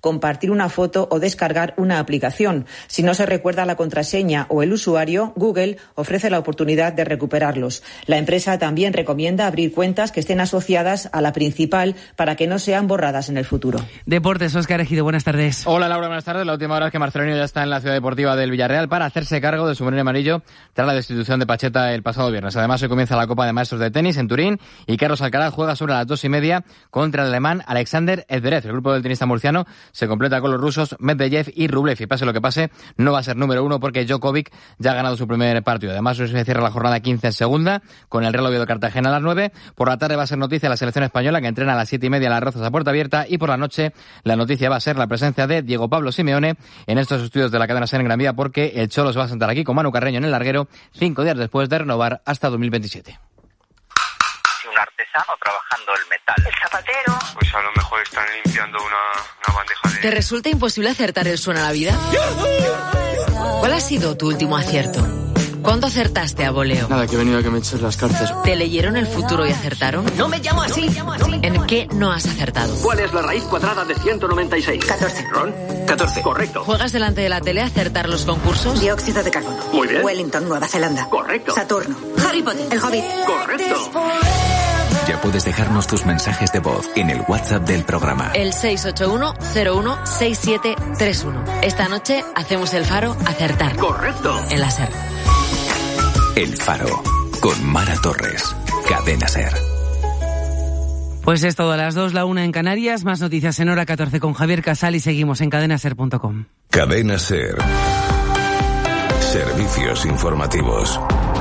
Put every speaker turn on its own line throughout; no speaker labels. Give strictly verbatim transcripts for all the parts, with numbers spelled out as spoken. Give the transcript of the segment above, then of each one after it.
compartir una foto o descargar una aplicación. Si no se recuerda la contraseña o el usuario, Google ofrece la oportunidad de recuperarlos. La empresa también recomienda abrir cuentas que estén asociadas a la principal para que no sean borradas en el futuro.
Deportes, Óscar Ejido, buenas tardes.
Hola Laura, buenas tardes. La última hora es que Marcelino ya está en la ciudad deportiva del Villarreal para hacerse cargo de su submarino amarillo tras la destitución de Pacheta el pasado viernes. Además, hoy comienza la Copa de Maestros de Tenis en Turín y Carlos Alcaraz juega sobre las dos y media contra el alemán Alexander Zverev. El grupo del tenista murciano se completa con los rusos Medvedev y Rublev. Y pase lo que pase, no va a ser número uno porque Djokovic ya ha ganado su primer partido. Además, hoy se cierra la jornada quince en segunda con el Real Oviedo Cartagena a las nueve. Por la tarde va a ser noticia la selección española que entrena a las siete y media en Las Rozas a puerta abierta. Y por la noche la noticia va a ser la presencia de Diego Pablo Simeone en estos estudios de la cadena SER en Gran Vía porque el Cholo se va a sentar aquí con Manu Carreño en el larguero cinco días después de renovar hasta dos mil veintisiete.
Un artesano trabajando el metal. El zapatero.
Pues a lo mejor están limpiando una, una bandeja de...
¿Te resulta imposible acertar el suena a la vida? ¿Cuál ha sido tu último acierto? ¿Cuándo acertaste a voleo?
Nada, que he venido a que me eches las cartas.
¿Te leyeron el futuro y acertaron?
No me llamo así.
¿En qué no has acertado?
¿Cuál es la raíz cuadrada de ciento noventa y seis?
catorce.
¿Ron?
catorce.
Correcto.
¿Juegas delante de la tele a acertar los concursos?
Dióxido de carbono.
Muy bien.
Wellington, Nueva Zelanda.
Correcto.
Saturno. Harry Potter. El Hobbit.
Correcto.
Ya puedes dejarnos tus mensajes de voz en el WhatsApp del programa.
El seis ocho uno cero uno seis siete tres uno. Esta noche hacemos el Faro acertar.
Correcto.
En la SER.
El Faro, con Mara Torres, Cadena SER.
Pues es todo a las dos, la una en Canarias, más noticias en hora catorce con Javier Casal y seguimos en cadena ser punto com.
Cadena SER. Servicios informativos.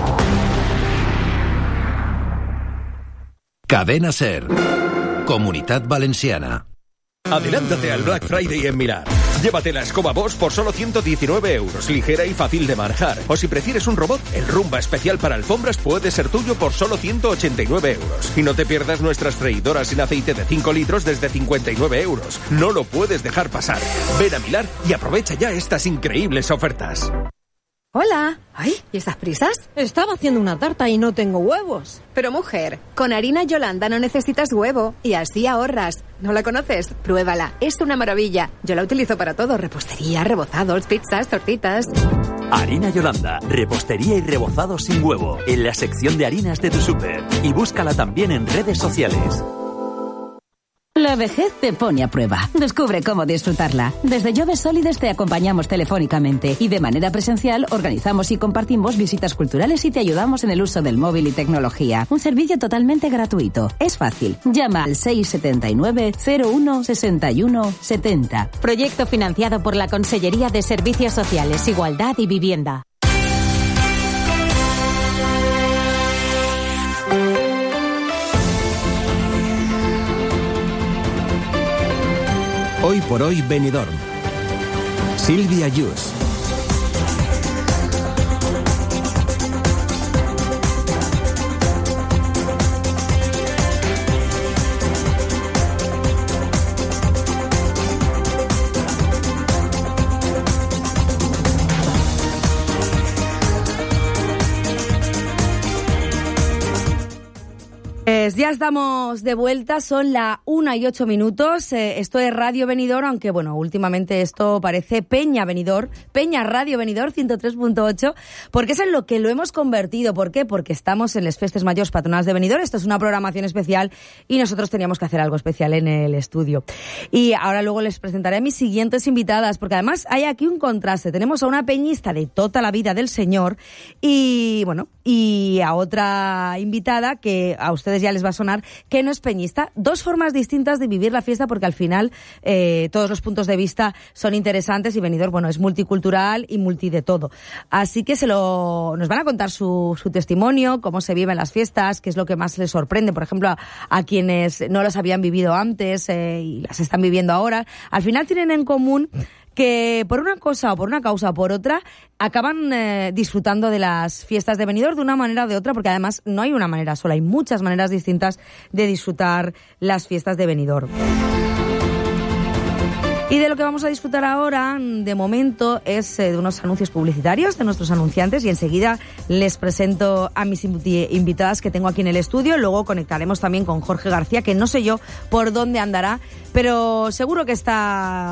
Cadena SER. Comunitat Valenciana.
Adelántate al Black Friday en Milar. Llévate la escoba Bosch por solo ciento diecinueve euros, ligera y fácil de manejar. O si prefieres un robot, el Rumba especial para alfombras puede ser tuyo por solo ciento ochenta y nueve euros. Y no te pierdas nuestras freidoras sin aceite de cinco litros desde cincuenta y nueve euros. No lo puedes dejar pasar. Ven a Milar y aprovecha ya estas increíbles ofertas.
Hola. Ay, ¿y estas prisas? Estaba haciendo una tarta y no tengo huevos.
Pero mujer, con harina Yolanda no necesitas huevo y así ahorras. ¿No la conoces? Pruébala, es una maravilla. Yo la utilizo para todo, repostería, rebozados, pizzas, tortitas.
Harina Yolanda, repostería y rebozados sin huevo, en la sección de harinas de tu súper. Y búscala también en redes sociales.
La vejez te pone a prueba. Descubre cómo disfrutarla. Desde Jove Sólides te acompañamos telefónicamente y de manera presencial organizamos y compartimos visitas culturales y te ayudamos en el uso del móvil y tecnología. Un servicio totalmente gratuito. Es fácil. Llama al seis siete nueve cero uno seis uno siete cero.
Proyecto financiado por la Consellería de Servicios Sociales, Igualdad y Vivienda.
Hoy por hoy Benidorm. Silvia Yus.
Pues ya estamos de vuelta, son la una y ocho minutos, eh, esto es Radio Benidorm, aunque bueno, últimamente esto parece Peña Benidorm, Peña Radio Benidorm ciento tres punto ocho, porque es en lo que lo hemos convertido. ¿Por qué? Porque estamos en les Festes Mayors Patronals de Benidorm, esto es una programación especial y nosotros teníamos que hacer algo especial en el estudio. Y ahora luego les presentaré a mis siguientes invitadas, porque además hay aquí un contraste, tenemos a una peñista de toda la vida del señor y bueno, y a otra invitada que a ustedes ya les va a sonar, que no es peñista. Dos formas distintas de vivir la fiesta, porque al final eh, todos los puntos de vista son interesantes y Benidorm, bueno, es multicultural y multi de todo. Así que se lo nos van a contar su, su testimonio, cómo se viven las fiestas, qué es lo que más les sorprende, por ejemplo, a, a quienes no las habían vivido antes eh, y las están viviendo ahora. Al final tienen en común que por una cosa o por una causa o por otra acaban eh, disfrutando de las fiestas de Benidorm de una manera o de otra, porque además no hay una manera sola, hay muchas maneras distintas de disfrutar las fiestas de Benidorm. Y de lo que vamos a disfrutar ahora, de momento, es eh, de unos anuncios publicitarios de nuestros anunciantes y enseguida les presento a mis invitadas que tengo aquí en el estudio. Luego conectaremos también con Jorge García, que no sé yo por dónde andará, pero seguro que está